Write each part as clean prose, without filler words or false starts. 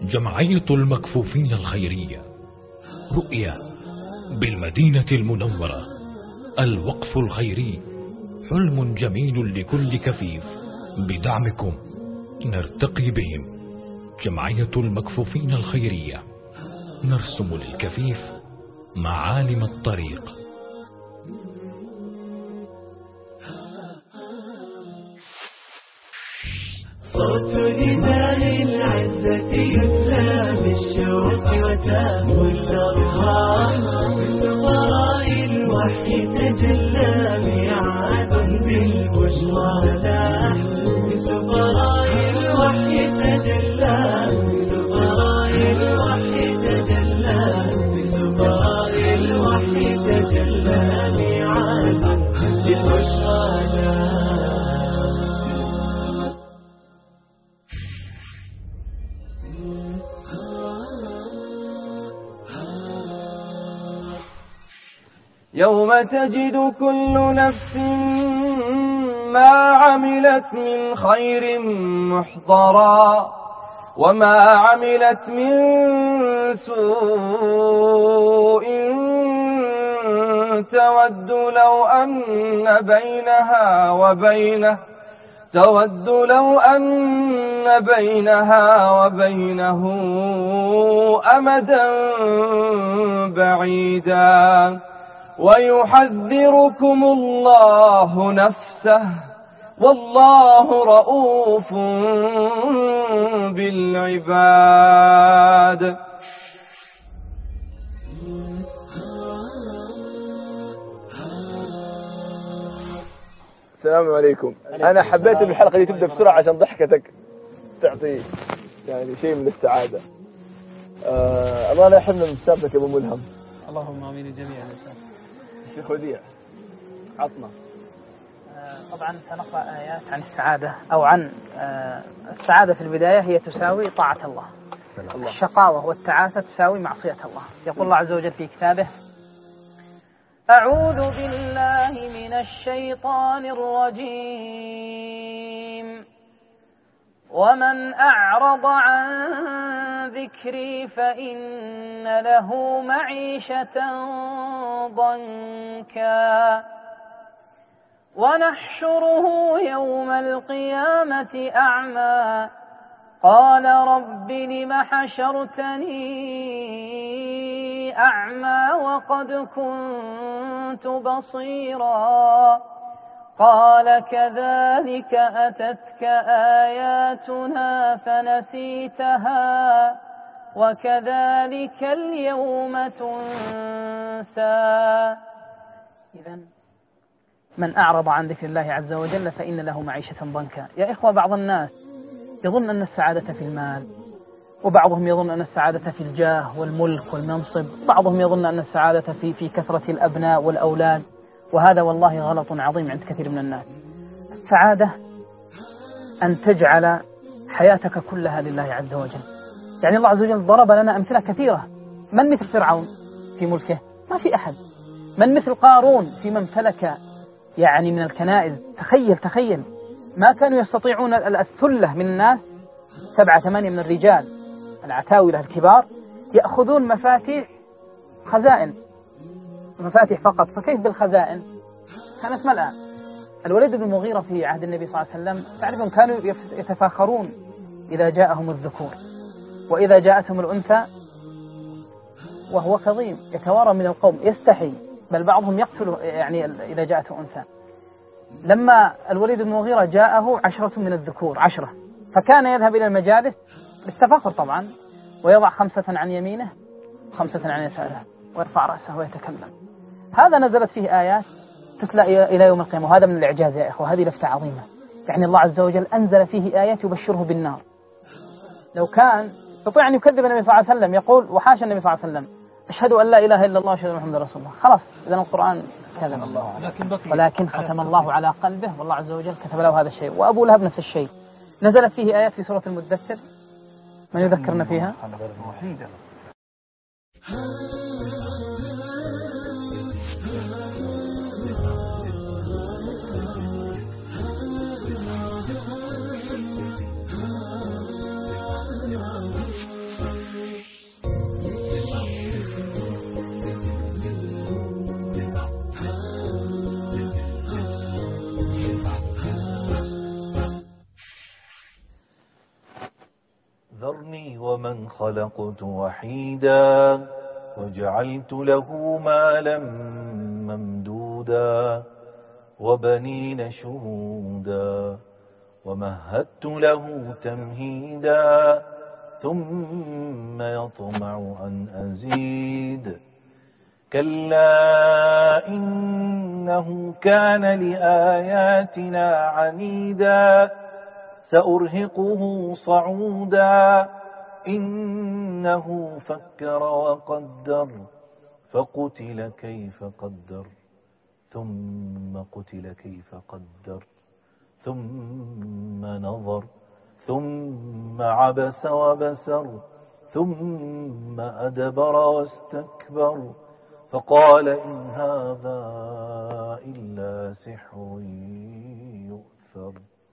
جمعية المكفوفين الخيرية رؤية بالمدينة المنورة. الوقف الخيري حلم جميل لكل كفيف. بدعمكم نرتقي بهم. جمعية المكفوفين الخيرية، نرسم للكفيف معالم الطريق. صوت نداء العزة يتلى بالشوق وتهوى الأرواح. بسطراء الوحي تجلى ميعاد بالبشرى لاح. بسطراء الوحي تجلى. بسطراء الوحي تجلى. بسطراء الوحي تجلى ميعاد بالبشرى لاح. يوم تجد كل نفس ما عملت من خير محضرا وما عملت من سوء تود لو أن بينها وبينه أمدا بعيدا ويحذركم الله نفسه والله رؤوف بالعباد. السلام عليكم. أنا حبيت إن الحلقة دي تبدأ بسرعة عشان ضحكتك تعطي يعني شيء من السعادة. الله لا يحرمنا من سابقك يا أبو ملهم. اللهم آمين جميعا. الشيخ وديع عطنا. طبعا سنقرأ آيات عن السعادة أو عن السعادة. في البداية هي تساوي طاعة الله. الشقاوة والتعاسة تساوي معصية الله. يقول الله عز وجل في كتابه: أعوذ بالله من الشيطان الرجيم. ومن أعرض عن ذكري فإن له معيشة ضنكا ونحشره يوم القيامة أعمى قال رب لم حشرتني أعمى وقد كنت بصيرا قال كذلك أتتك آياتنا فنسيتها وكذلك اليوم تنسى. إذن من أعرض عن ذكر الله عز وجل فإن له معيشة ضنكا. يا إخوة، بعض الناس يظن أن السعادة في المال، وبعضهم يظن أن السعادة في الجاه والملك والمنصب، بعضهم يظن أن السعادة في كثرة الأبناء والأولاد، وهذا والله غلط عظيم عند كثير من الناس. السعادة أن تجعل حياتك كلها لله عز وجل. يعني الله عز وجل ضرب لنا أمثلة كثيرة. من مثل فرعون في ملكه؟ ما في أحد. من مثل قارون في من امتلك يعني من الكنائز؟ تخيل ما كانوا يستطيعون الثلة من الناس 7-8 من الرجال العتاولة الكبار يأخذون مفاتيح خزائن، مفاتيح فقط، فكيف بالخزائن؟ كانت ملأ. الوليد بن المغيرة في عهد النبي صلى الله عليه وسلم تعرفون كانوا يتفاخرون إذا جاءهم الذكور، وإذا جاءتهم الأنثى وهو كظيم يتوارى من القوم يستحي، بل بعضهم يقتل يعني إذا جاءته أنثى. لما الوليد بن المغيرة جاءه 10 من الذكور 10، فكان يذهب إلى المجالس بالتفاخر طبعا ويضع 5 عن يمينه 5 عن يساره ويرفع رأسه ويتكلم. هذا نزلت فيه آيات تتلى إلى يوم القيامة، وهذا من الإعجاز يا إخوة. هذه لفتة عظيمة. يعني الله عز وجل أنزل فيه آيات يبشره بالنار. لو كان يستطيع أن يكذب النبي صلى الله عليه وسلم يقول وحاشا النبي صلى الله عليه وسلم أشهد أن لا إله إلا الله وأشهد أن محمدا رسول الله، خلاص إذن القرآن كذب الله، ولكن ختم الله على قلبه والله عز وجل كتب له هذا الشيء. وأبو لهب نفس الشيء، نزلت فيه آيات في سورة المدثر. من يذكرنا فيها؟ خلقت وحيدا وجعلت له مالا ممدودا وبنين شهودا ومهدت له تمهيدا ثم يطمع أن أزيد كلا إنه كان لآياتنا عنيدا سأرهقه صعودا إنه فكر وقدر فقتل كيف قدر ثم قتل كيف قدر ثم نظر ثم عبس وبسر ثم أدبر واستكبر فقال إن هذا إلا سحر يؤثر.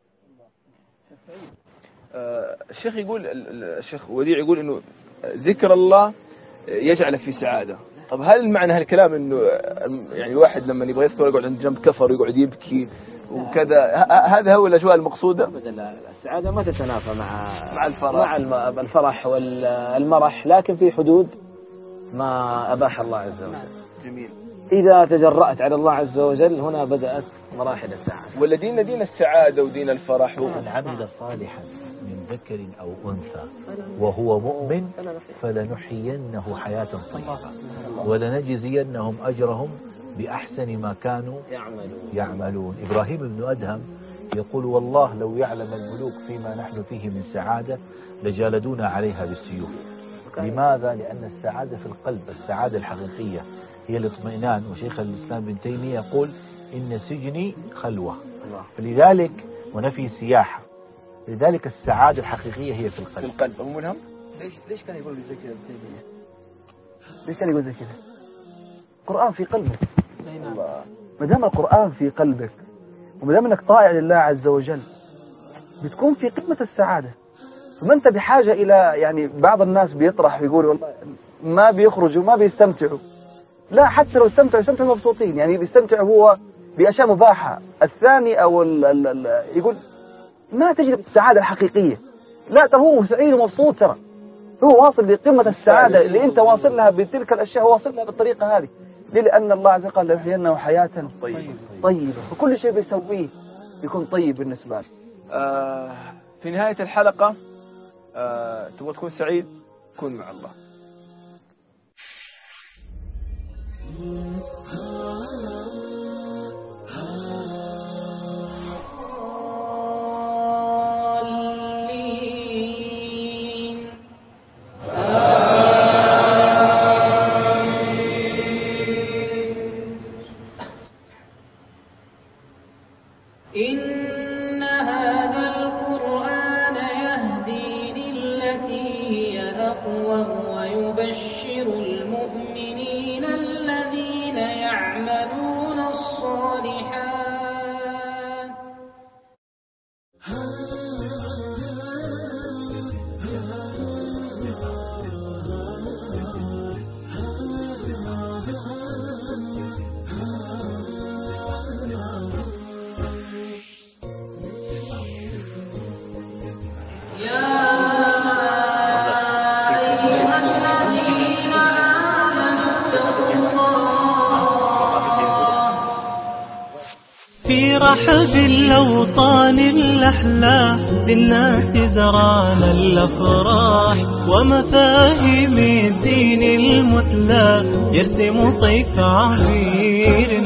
الشيخ يقول، الشيخ وديع يقول إنه ذكر الله يجعل في سعادة. طب هل معنى هالكلام إنه يعني الواحد لما يبغى يذكر يقعد عند جنب كفر ويقعد يبكي وكذا، هذا هو الأجواء المقصودة؟ السعادة ما تتنافى مع الفرح والمرح، لكن في حدود ما أباح الله عز وجل. جميل. إذا تجرأت على الله عز وجل هنا بدأت مراحل السعادة. والذين دين السعادة ودين الفرح. من عمل صالحا من ذكر أو أنثى وهو مؤمن فلنحيينه حياة طيبة ولنجزينهم أجرهم بأحسن ما كانوا يعملون. إبراهيم بن أدهم يقول والله لو يعلم الملوك فيما نحن فيه من سعادة لجالدونا عليها بالسيوف. لماذا؟ لأن السعادة في القلب، السعادة الحقيقية هي الاطمئنان. وشيخ الإسلام بن تيمية يقول إن سجني خلوة، فلذلك ونفي سياحة، لذلك السعادة الحقيقية هي في القلب. في القلب. أبو ملهم ليش كان يقول زي كذا ابن تيمية؟ ليش كان يقول زي كذا؟ القرآن في قلبك. ما دام القرآن في قلبك وما دام انك طائع لله عز وجل بتكون في قمة السعادة. فما انت بحاجة الى، يعني بعض الناس بيطرح ويقول والله ما بيخرجوا ما بيستمتعوا. لا، حتى لو يستمتعوا مبسوطين، يعني بيستمتع هو بأشياء مباحة. الثاني او يقول ما تجد السعادة الحقيقية. لا، ترى هو سعيد ومبسوط، ترى هو واصل لقمة السعادة اللي انت واصل لها بتلك الاشياء، هو واصل لها بالطريقة هذه. لأن الله عز وجل قال لنحيينه حياة طيبة، وكل شيء بيسويه يكون طيب بالنسبة له. في نهاية الحلقة تبغى تكون سعيد، كن مع الله. إن هذا القرآن يهدي للتي هي أقوم ويبشر المؤمنين الذين يعملون الصالحات في رحب الأوطان الأحلى للناس زرعنا الأفراح ومفاهيم الدين المثلى يرسم طيف عبير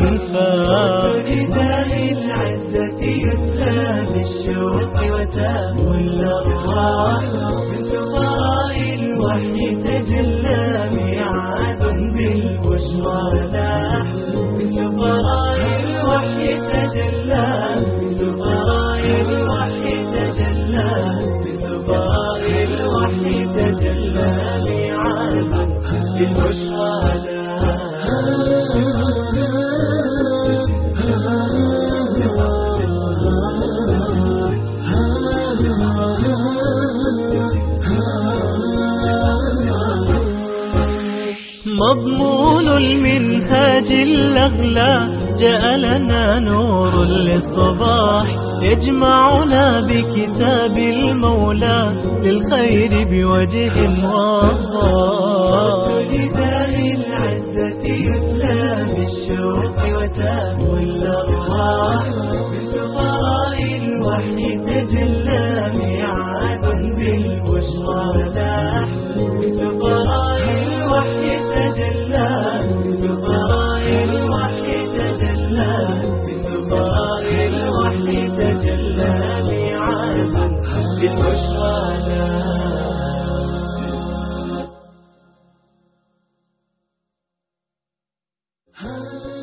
فرداء العزة يسلى بالشوق وتاه الأرواح من سفراء الوحي تجلى ميعاد بالبشرى لاح من سفراء الوحي تجلى من سفراء الوحي تجلى من سفراء الوحي تجلى ميعاد بالبشرى لاح. مضمون المنهاج الأغلى جاء لنا نور للصباح يجمعنا بكتاب المولى للخير بوجه واضح. لداء العزة يتلى بالشوق وتهوى الأرواح من سفراء الوحي تجلى ميعاد بالبشرى لاح. من سفراء الوحي تجلى من سفراء الوحي تجلى من سفراء الوحي تجلى ميعاد بالبشرى لاح.